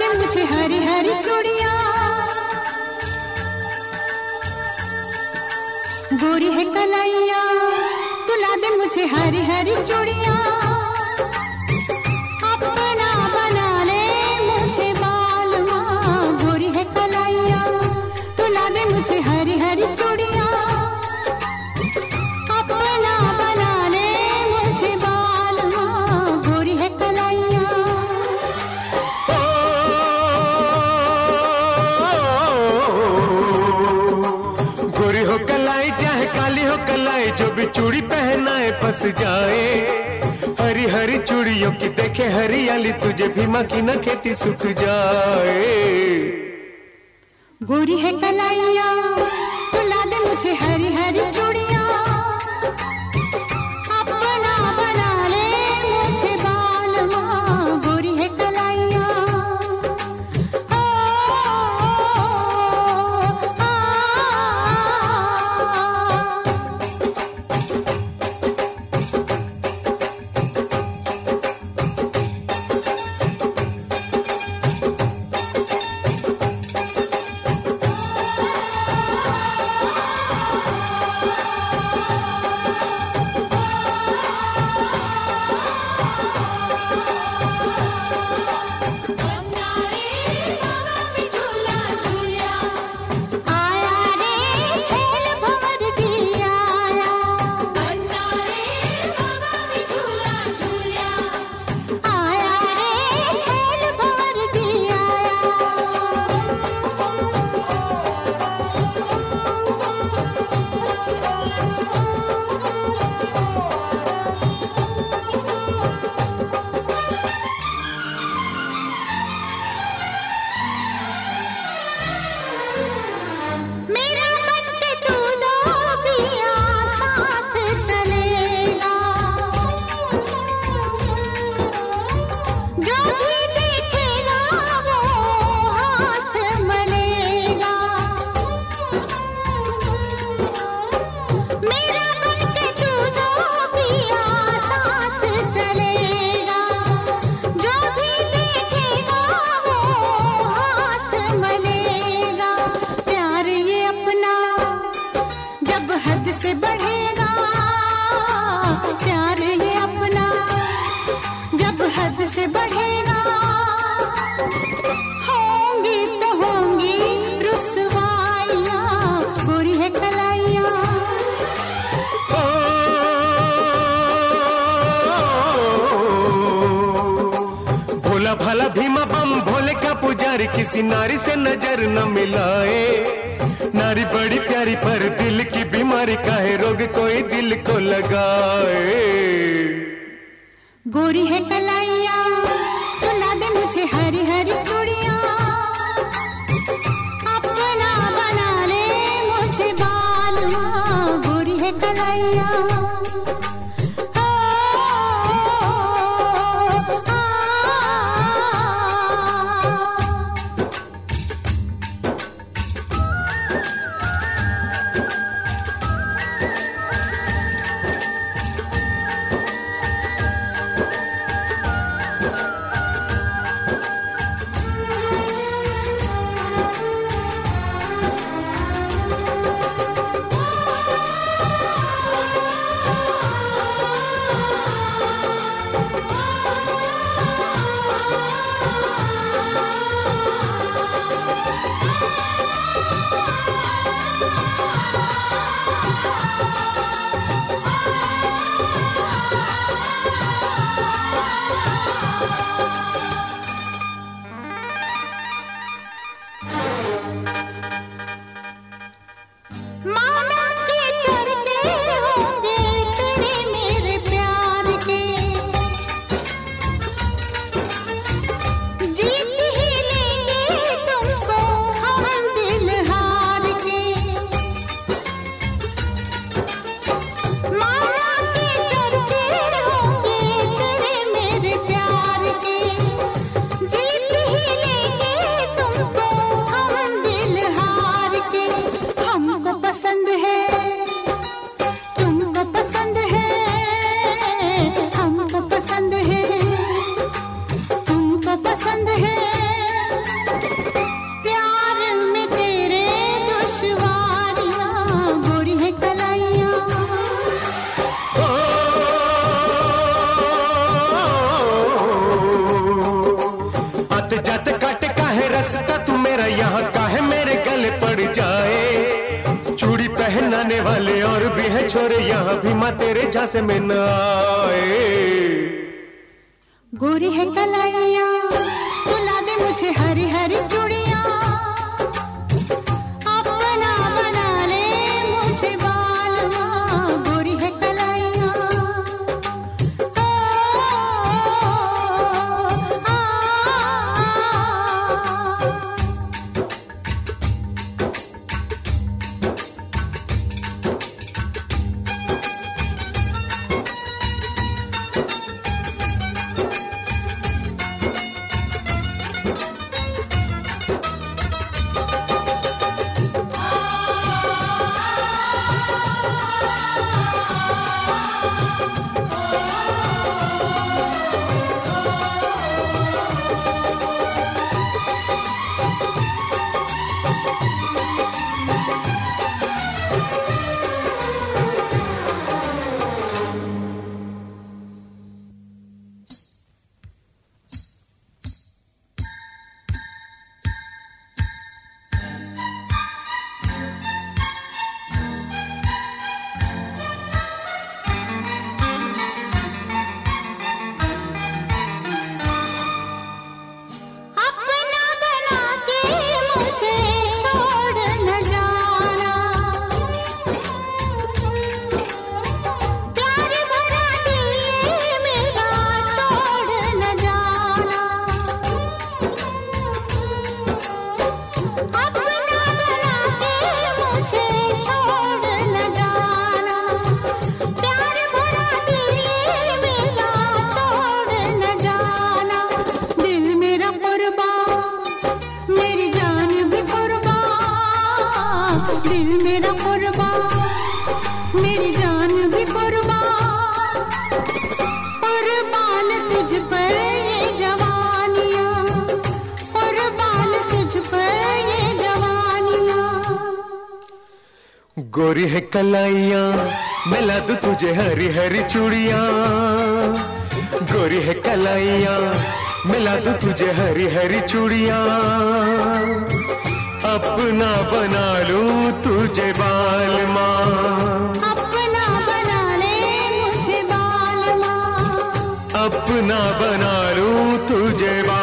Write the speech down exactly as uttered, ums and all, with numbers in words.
दे मुझे हरी हरी चूड़ियां, गोरी है कलाइया तुला दे मुझे हरी हरी चूड़ियां, अपना बना ले मुझे बालमा, गोरी है कलाइया तुला दे मुझे हरी हरी चूड़ियां, अपना बना ले मुझे बालमा, गोरी है कलाइया। गोरी हो कलाई चाहे काली हो कलाई, जो भी चूड़ी पहनाए फंस जाए, हरी हरी चूड़ियों की देखे हरियाली, तुझे भीमा की न खेती सूख जाए। गोरी है कलाइया तुला दे मुझे हरी हरी चूड़ियां, अपना बना ले मुझे बालमा, गोरी है कलाइया। ओ, आ, से बढ़ेगा प्यार ये अपना, जब हद से बढ़ेगा, होंगी तो होंगी रुसवाइयां, गोरी है कलाइया। भोला भाला भीमा बम भोले का पुजारी, किसी नारी से नजर न मिलाए, नारी बड़ी प्यारी पर दिल की बीमारी, काहे रोग कोई दिल को लगाए। गोरी है कलाइया तुला दे मुझे हरी हरी चूड़ियां, अपना बना ले मुझे बालमा, गोरी है कलाइया। माँ तेरे झांसे में न आए। गोरी है कलाइया तुला दे मुझे हरी हरी चूड़ियां, अपना बना ले मुझे बालमा, गोरी है कलाइया। ओ, आ, आ, दिल मेरा कुर्बान मेरी जान भी कुर्बान, कुर्बान तुझ पर ये जवानियां, कुर्बान तुझ पर ये जवानियां। गोरी है कलाइयां मिला दूं तुझे हरी हरी चूड़ियां, गोरी है कलाइयां मिला दूं तुझे हरी हरी चूड़ियां, अपना बना लूं तुझे बालमा, अपना बना ले मुझे बालमा, अपना बना लूं तुझे बालमा।